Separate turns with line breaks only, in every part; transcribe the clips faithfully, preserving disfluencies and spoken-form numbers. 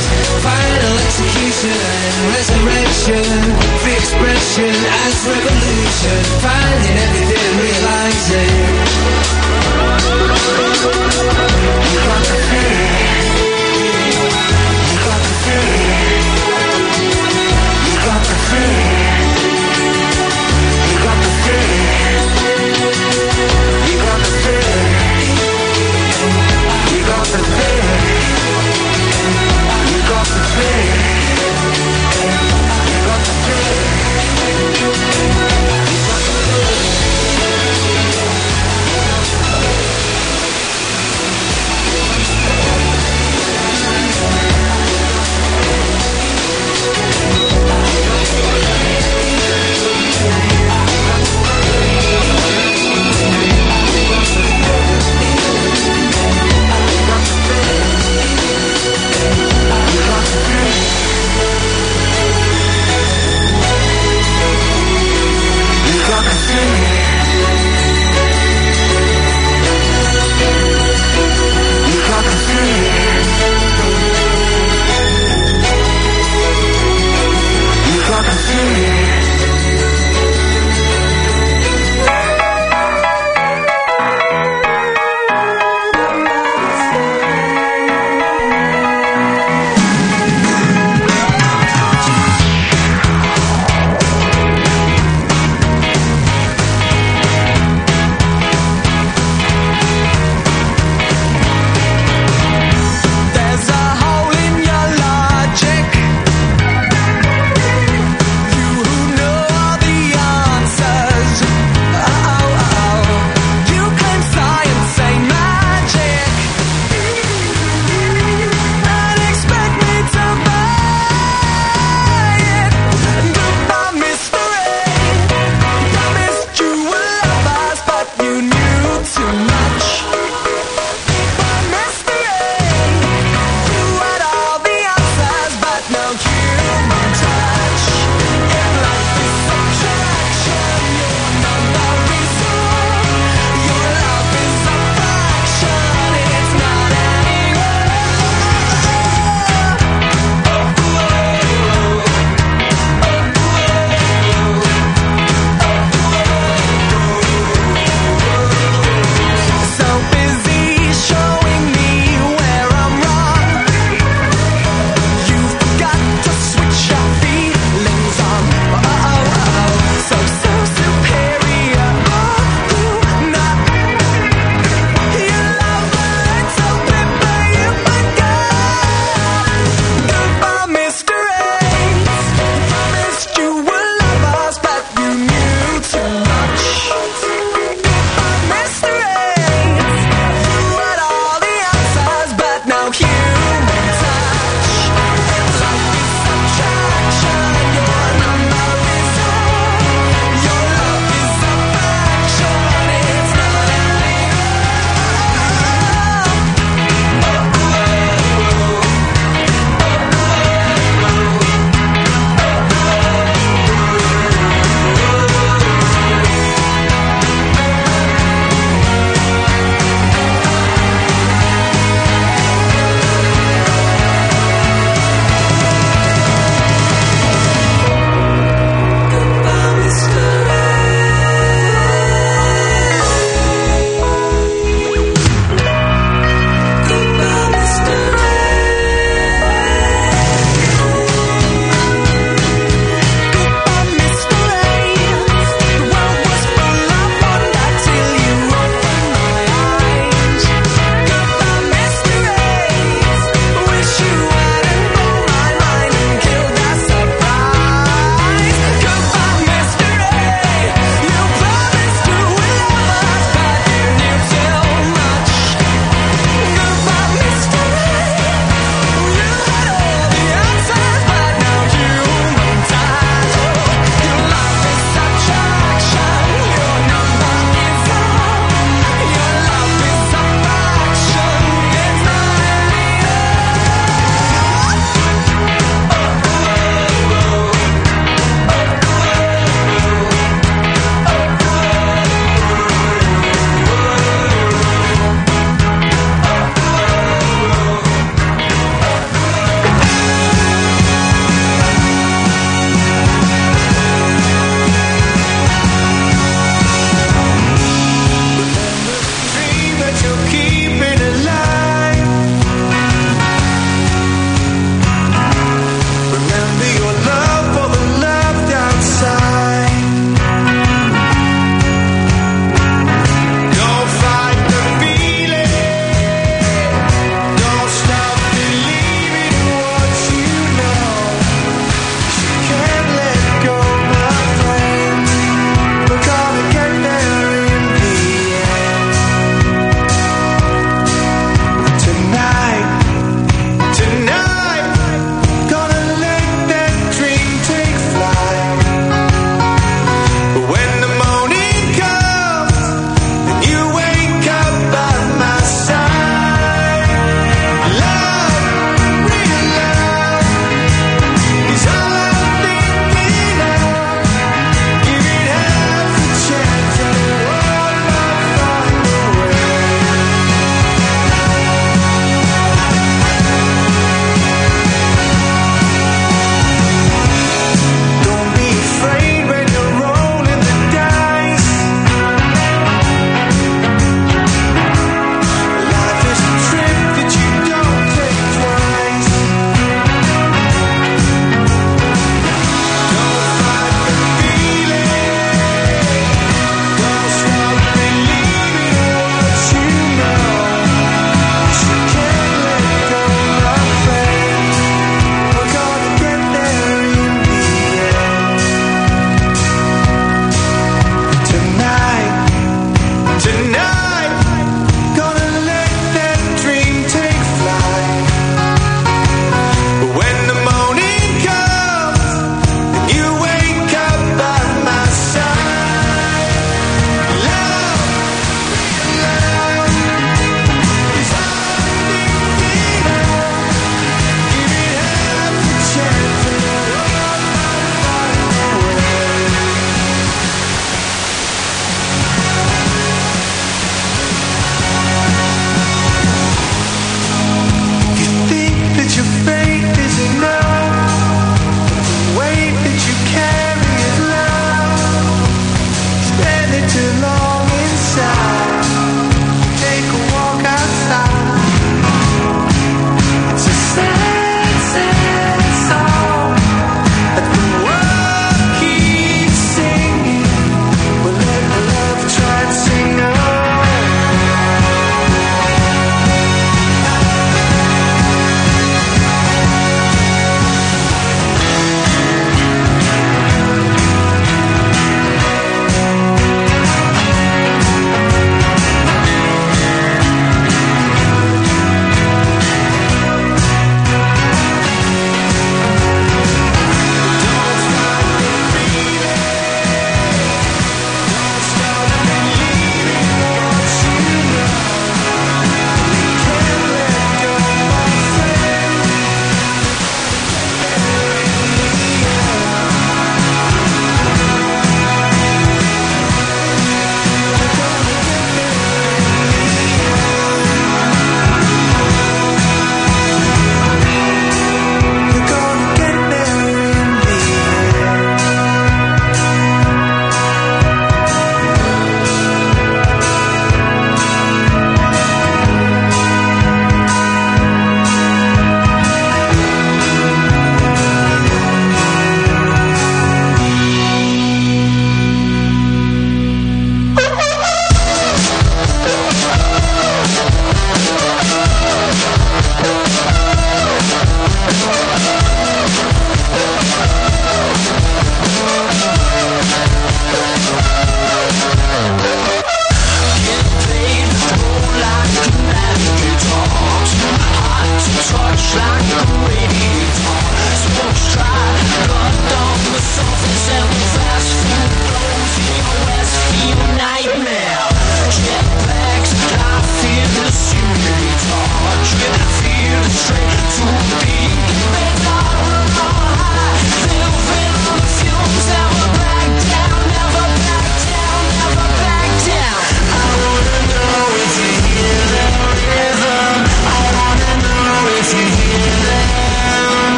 Final execution and resurrection, free expression as revolution, finding everything, realizing you got the feeling, you got the feeling, you got the feeling, you got the feeling, you got the feeling, you got the feeling. You got the feeling. You got the feeling. You got the feeling.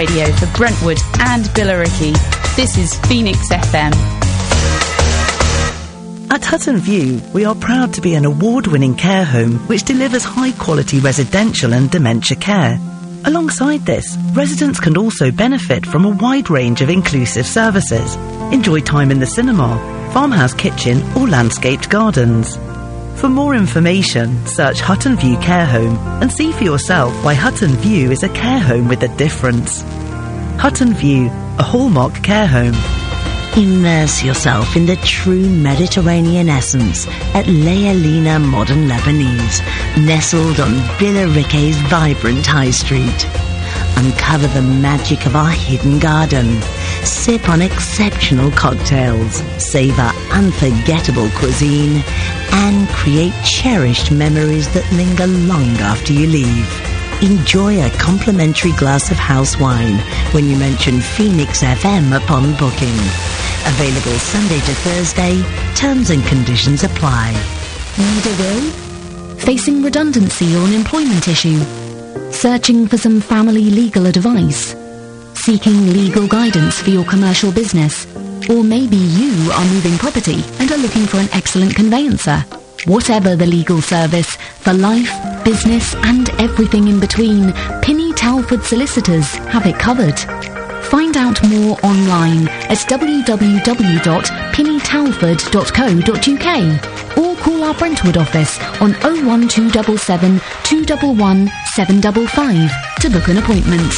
radio for Brentwood and Billericay. This is Phoenix F M.
At Hutton View, we are proud to be an award-winning care home which delivers high-quality residential and dementia care. Alongside this, residents can also benefit from a wide range of inclusive services. Enjoy time in the cinema, farmhouse kitchen or landscaped gardens. For more information, search Hutton View Care Home and see for yourself why Hutton View is a care home with a difference. Hutton View, a hallmark care home.
Immerse yourself in the true Mediterranean essence at Lealina Modern Lebanese, nestled on Billericay's vibrant high street. Uncover the magic of our hidden garden. Sip on exceptional cocktails, savor unforgettable cuisine, and create cherished memories that linger long after you leave. Enjoy a complimentary glass of house wine when you mention Phoenix F M upon booking. Available Sunday to Thursday. Terms and conditions apply.
Need a will? Facing redundancy or an employment issue? Searching for some family legal advice? Seeking legal guidance for your commercial business? Or maybe you are moving property and are looking for an excellent conveyancer. Whatever the legal service, for life, business and everything in between, Pinny Talford Solicitors have it covered. Find out more online at w w w dot pinny talford dot co dot u k or call our Brentwood office on oh one two seven seven, two one one, seven five five to book an appointment.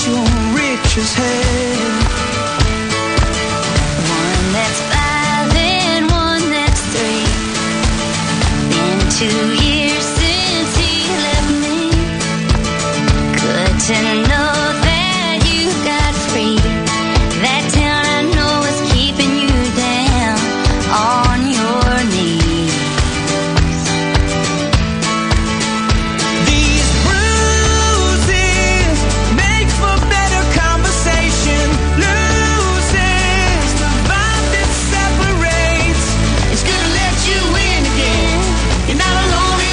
your riches head.
One that's five and one that's three. Been two years since he left me. Good to know that you got free. That town I know is keeping you down on your knees.
These bruises make for better conversation. Loses the vibe that separates. It's gonna let you in again. You're not alone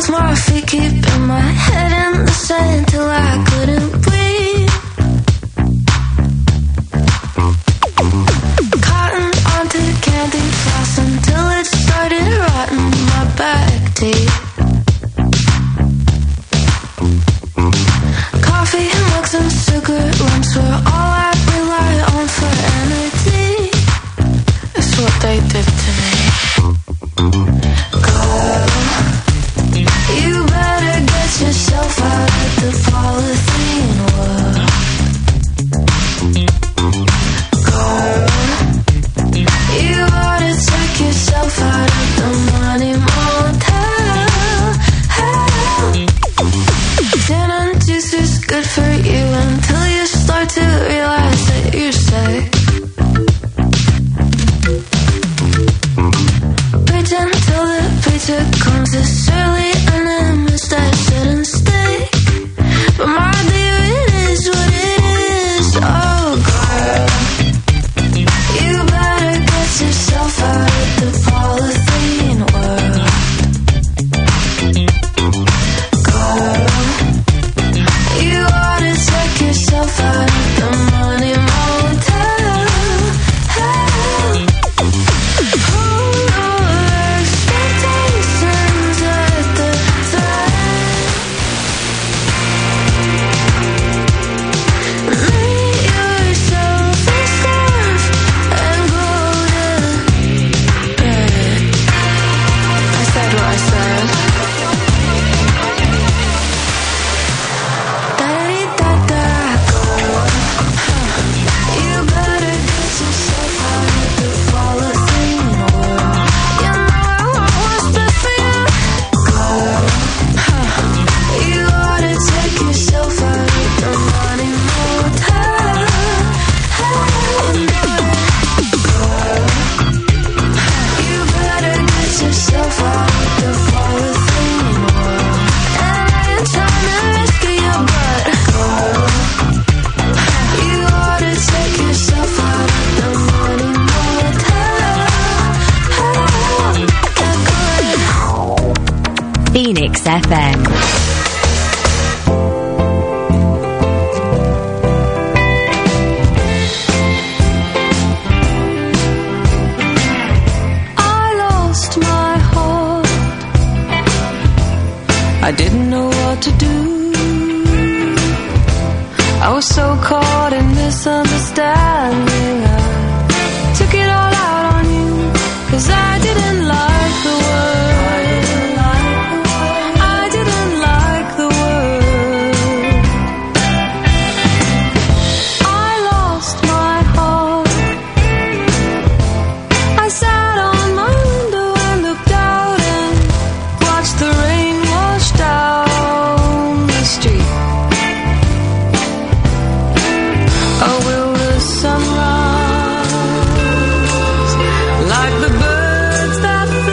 both my feet, keeping my head in the sand till I couldn't breathe. Cotton onto candy floss until it started rotting my back teeth. Coffee, mugs and cigarette lumps were all I rely on for energy. That's what they did to me. Girl, you better get yourself out of the polythene world. Girl, you ought to take yourself out of the money motel. Gin and juice is good for you until you start to realize that you're sick. Preach until the preacher comes as surely an image that shouldn't stay. But my dear, it is what it is. Oh, girl, you better get yourself out of the polythene world. Girl, you ought to take yourself out of the money motel. Hold your expectations at the top. Make yourself a scarf and go to bed. I said what I said. Da-da-dee-da-da, girl. You better get yourself out of the polythene world. You know I want what's best for you, girl. You ought to take yourself out of the money motel. You know it, girl. You better get yourself out of the polythene world. And I ain't trying to rescue your butt, girl. You ought to take yourself out of the money motel.
Phoenix F M.
I lost my heart. I didn't know what to do. I was so caught in misunderstanding. I took it all out on you, 'cause I didn't like the word. I didn't like the word. I lost my heart. I sat on my window and looked out and watched the rain wash down the street. Oh, will the sun rise like the birds that fly?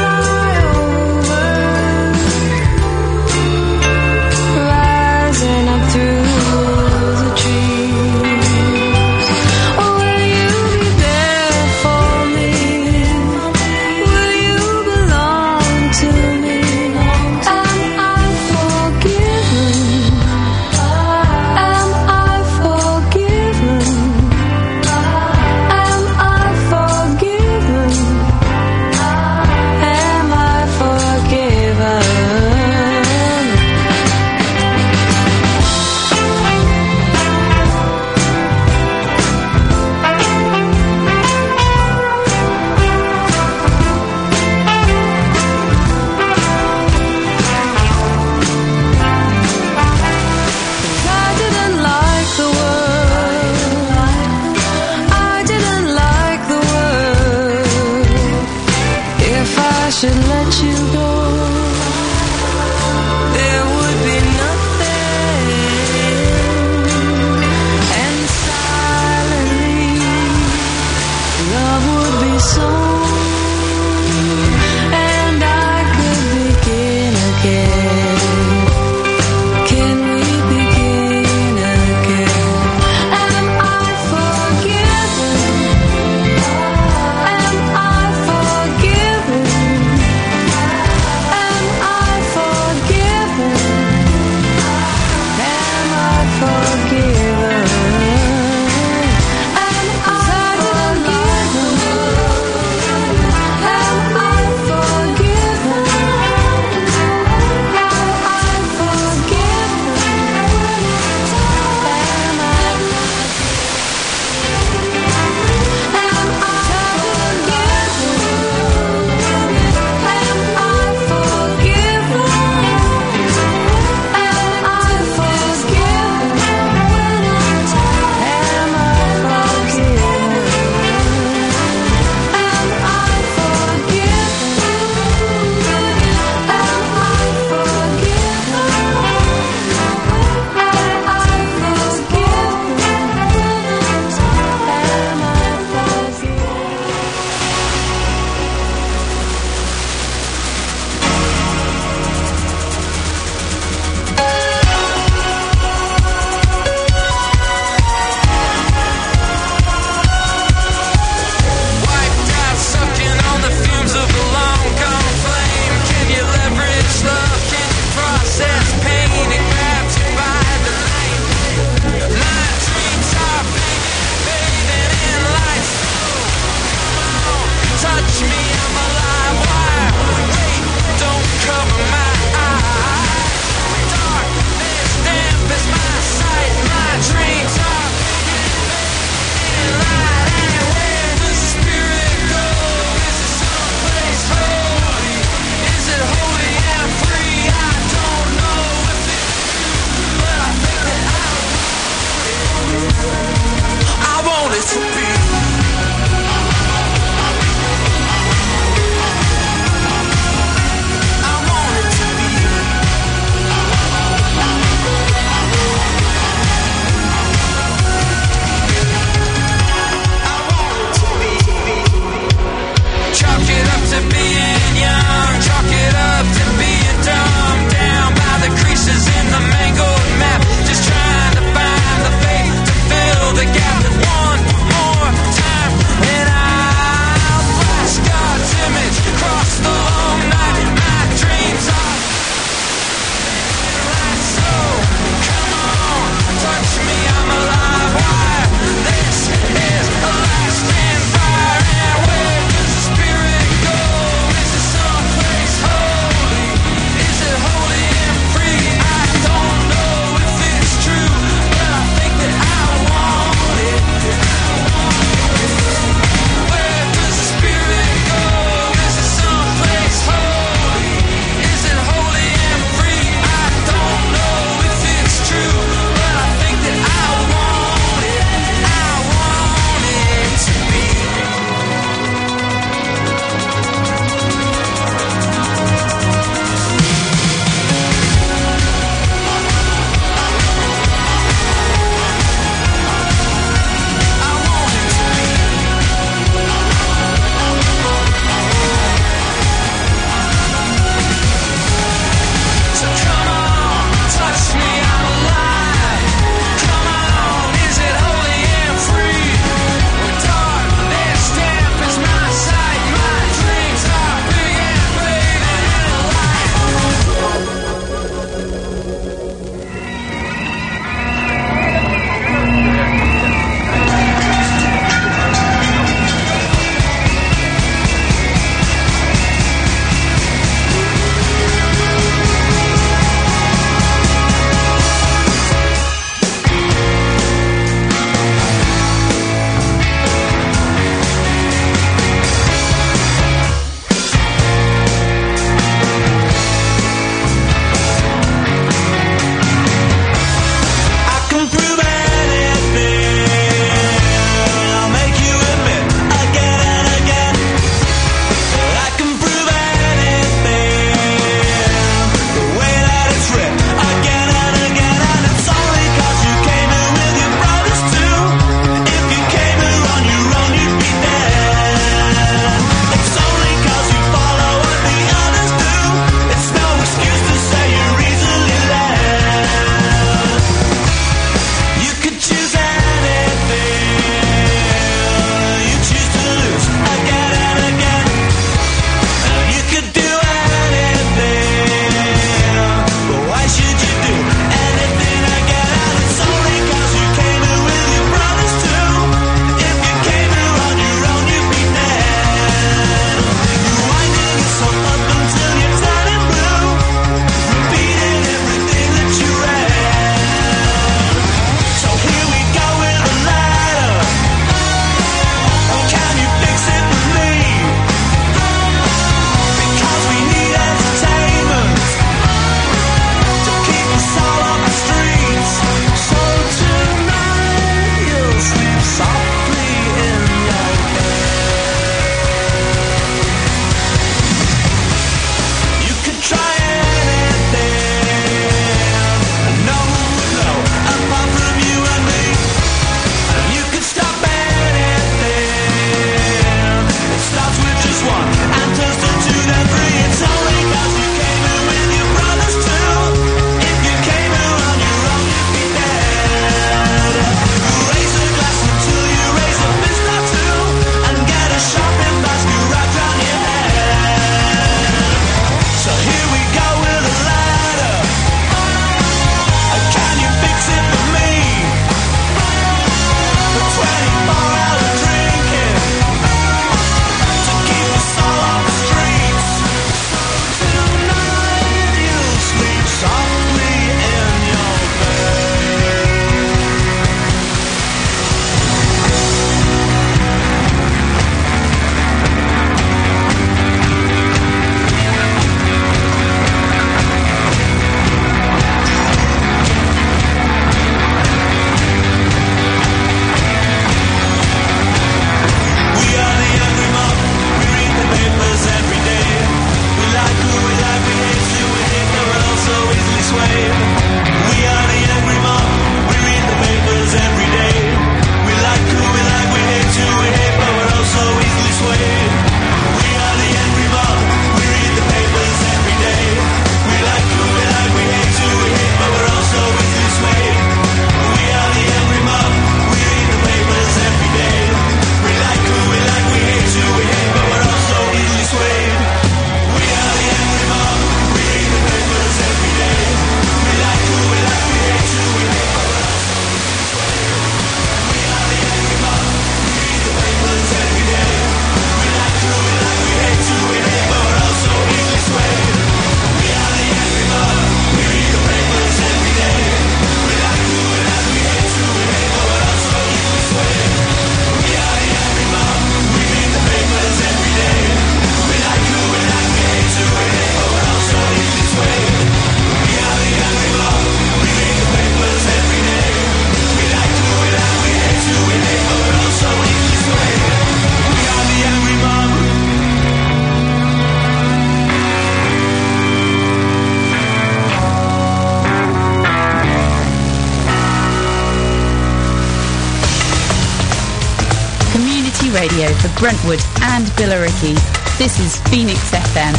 radio for Brentwood and Billericay. This is Phoenix F M.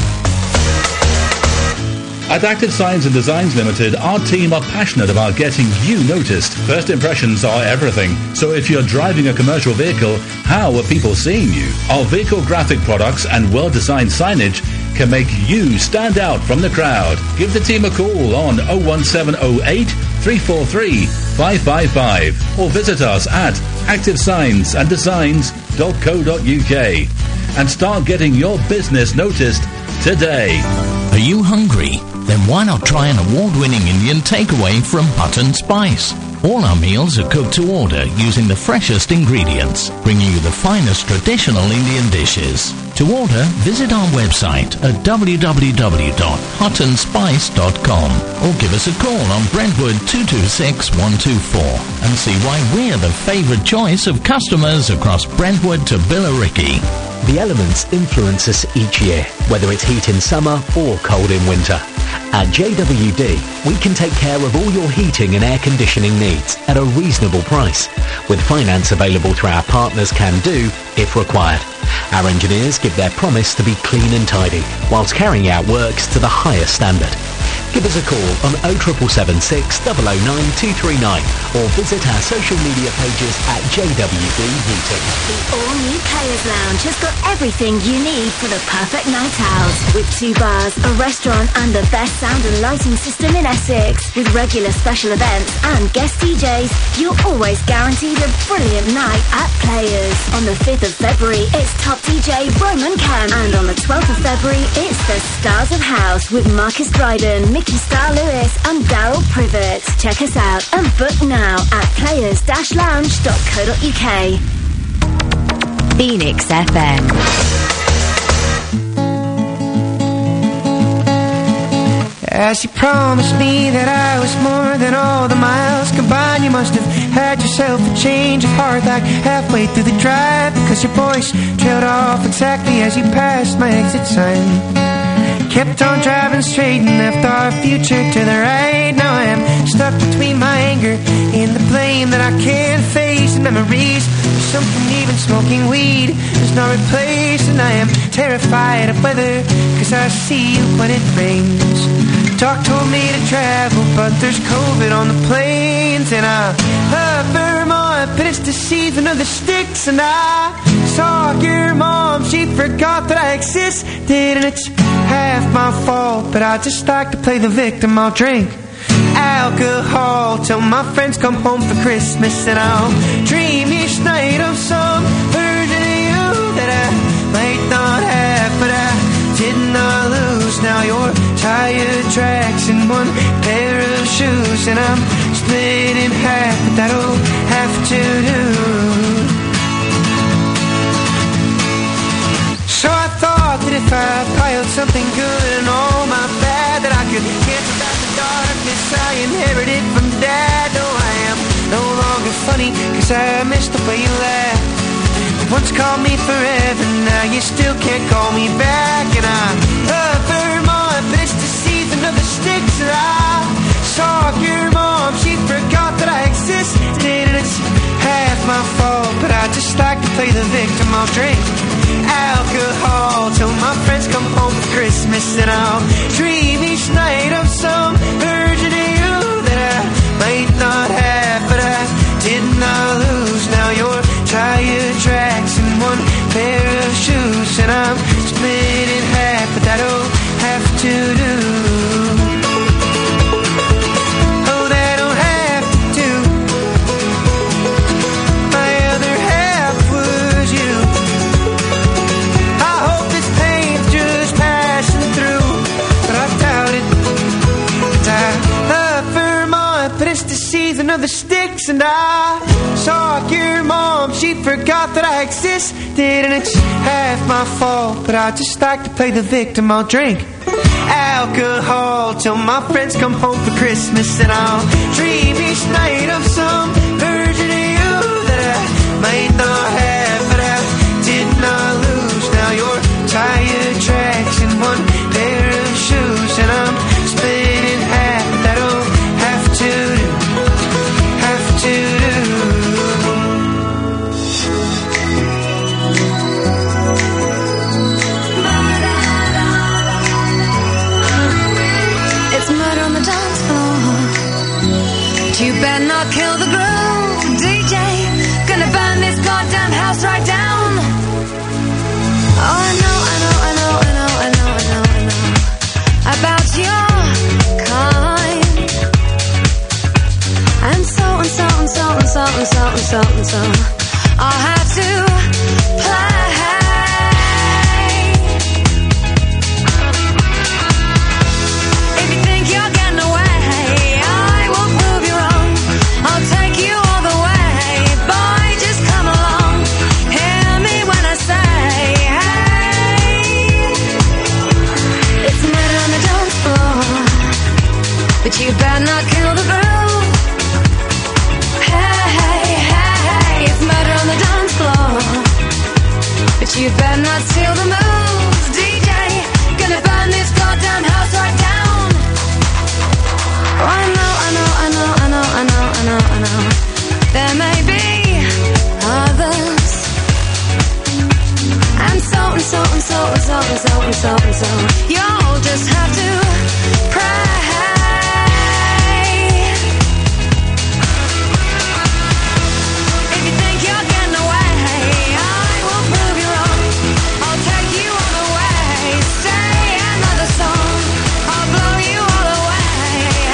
At Active Signs and Designs Limited, our team are passionate about getting you noticed. First impressions are everything. So if you're driving a commercial vehicle, how are people seeing you? Our vehicle graphic products and well-designed signage can make you stand out from the crowd. Give the team a call on oh one seven oh eight, three four three, five five five or visit us at active signs and designs dot co dot uk and start getting your business noticed today.
Are you hungry? Then why not try an award-winning Indian takeaway from Hutton Spice? All our meals are cooked to order using the freshest ingredients, bringing you the finest traditional Indian dishes. To order, visit our website at w w w dot hutton spice dot com or give us a call on Brentwood two two six, one two four and see why we're the favourite choice of customers across Brentwood to Billericay.
The elements influence us each year, whether it's heat in summer or cold in winter. At J W D, we can take care of all your heating and air conditioning needs at a reasonable price, with finance available through our partners Can Do if required. Our engineers give their promise to be clean and tidy, whilst carrying out works to the highest standard. Give us a call on oh seven seven six, oh oh nine, two three nine or visit our social media pages at J W D Heating.
The all-new Players Lounge has got everything you need for the perfect night out. With two bars, a restaurant and the best sound and lighting system in Essex. With regular special events and guest D Js, you're always guaranteed a brilliant night at Players. On the fifth of February, it's top D J Roman Kemp. And on the twelfth of February, it's the Stars of House with Marcus Dryden, Mickey Star Lewis and Daryl Privet. Check us out and book now at players dash lounge dot co dot uk.
Phoenix F M.
As you promised me that I was more than all the miles combined, you must have had yourself a change of heart like halfway through the drive, because your voice trailed off exactly as you passed my exit sign. Kept on driving straight and left our future to the right. Now I am stuck between my anger and the blame that I can't face, and memories of something even smoking weed does not replace. And I am terrified of weather, cause I see you when it rains. Doc told me to travel, but there's COVID on the planes. And I love Vermont, but it's the season of the sticks. And I saw your mom, she forgot that I existed. And it's half my fault, but I just like to play the victim. I'll drink alcohol till my friends come home for Christmas. And I'll dream each night of some version of you that I might not have, but I did not lose. Now you're tire tracks in one pair of shoes, and I'm split in half, but that'll have to do. So I thought that if I piled something good and all my bad, that I could cancel out the darkness I inherited from Dad. No, I am no longer funny, cause I missed the way you laughed. You once called me forever, now you still can't call me back. And I love Vermont, but it's the season of the sticks. And I saw your mom, she forgot that I existed. And it's half my fault, but I just like to play the victim. I'll drink alcohol till my friends come home for Christmas. And I'll dream each night of some version of you that I might not have, but I did not lose. Now you're tire tracks in one pair of shoes, and I'm split in half, but that'll have to do. Oh, that'll have to do. My other half was you. I hope this pain's just passing through, but I doubt it. I love Vermont, but it's the season of the sticks. And I saw your mom, she forgot that I existed. And it's half my fault, but I just like to play the victim. I'll drink alcohol till my friends come home for Christmas. And I'll dream each night of some version of you that I might not have, but I did not lose. Now you're tire tracks in one pair of shoes, and I'm split in half. That'll have to do, have to do.
you better not kill the groove, D J. Gonna burn this goddamn house right down. Oh, I know, I know, I know, I know, I know, I know, I know about your kind. And so and so and so and so and so and so and so I'll have to play. If you think you're getting away, I will prove you wrong. I'll take you all the way. Boy, just come along. Hear me when I say, hey. It's murder on the dance floor, but you better not kill the groove. Hey, hey, hey, hey. It's murder on the dance floor, but you better not steal the moves, D J. Gonna burn this goddamn house right down. Oh, I know, I know, I know, I know, I know, I know, I know. There may be others, and so and so and so and so and so and so and so. You'll just have to pray. If you think you're getting away, I will prove you wrong. I'll take you all the way. Say another song, I'll blow you all away.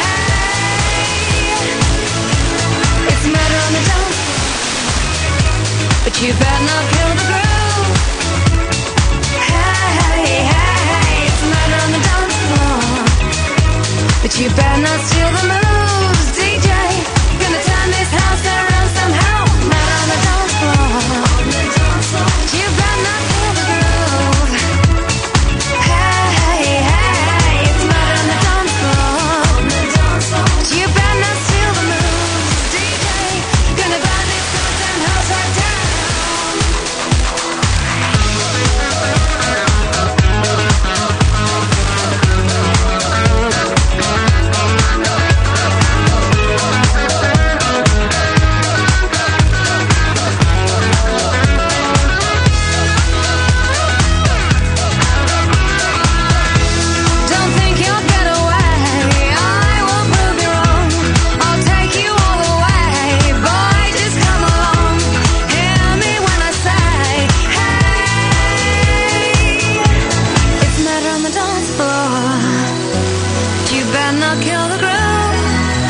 Hey. It's murder on the dance floor, but you better not kill the groove. Hey, hey, hey, it's murder on the dance floor, but you better not steal the moves, D J. Gonna turn this house around somehow. Murder on the dance floor, but you better not kill the groove. Hey, hey, hey, it's murder on the dance floor, but you better not steal the moves, D J. Gonna burn this goddamn house right down. Don't think you'll get away, I will prove you wrong. I'll take you all the way. Boy, just come along. Hear me when I say, hey. It's murder on the dance floor, but you better not kill the groove.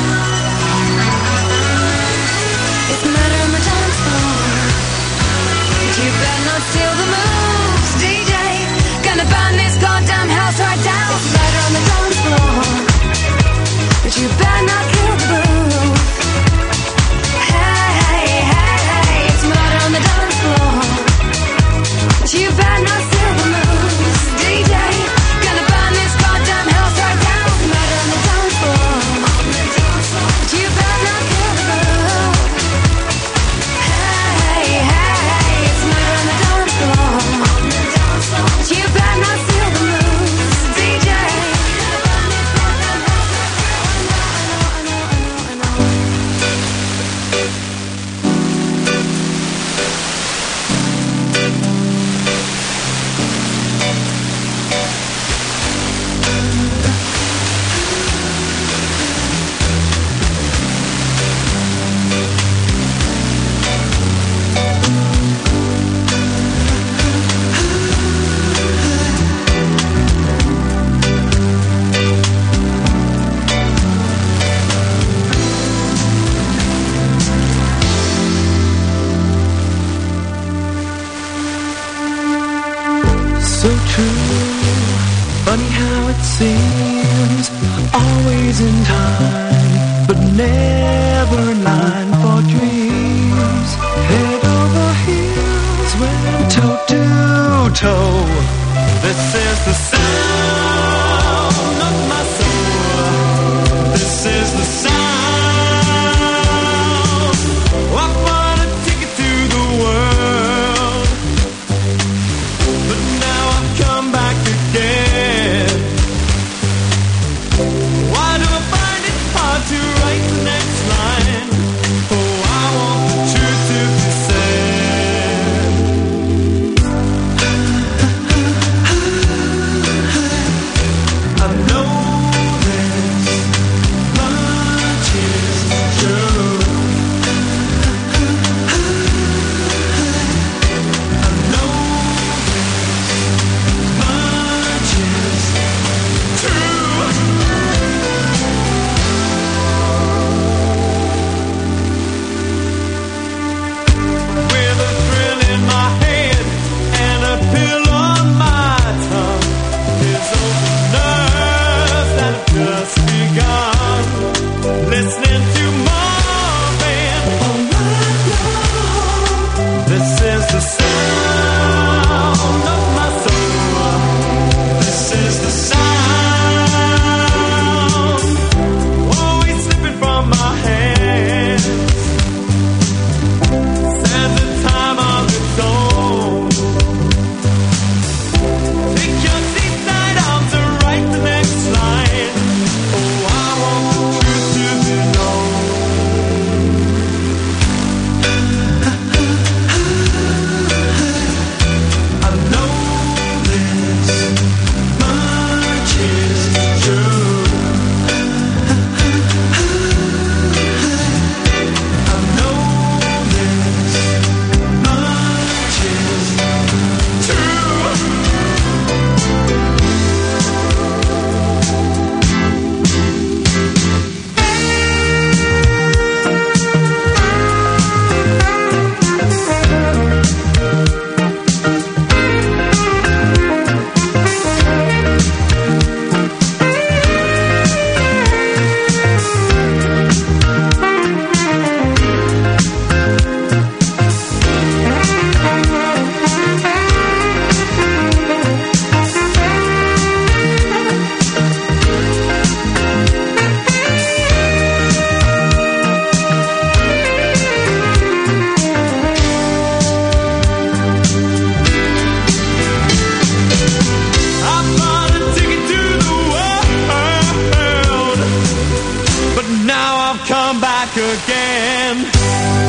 It's murder on the dance floor, but you better not steal the moves, D J. Gonna burn this goddamn house right down. It's murder on the dance floor, but you better not kill the groove. Hey, hey, hey, hey. It's murder on the dance floor, but you better not steal the moves, D J. Gonna burn this goddamn house right down. Murder on the dance floor, but you better not kill the groove. Hey, hey, hey. It's murder on the dance floor, but you better not steal the moves, D J. Gonna burn this goddamn house right down. I know, I know, I know, I know.
So true, funny how it seems, always in time, but never in line for dreams. Head over heels, went toe to toe. This is the sound of my soul. This is the sound. I wanna take it to the world, but now I've come back again. Why do I find it hard to write the next line? Oh, I want the truth to be said. I know this, but
come back again.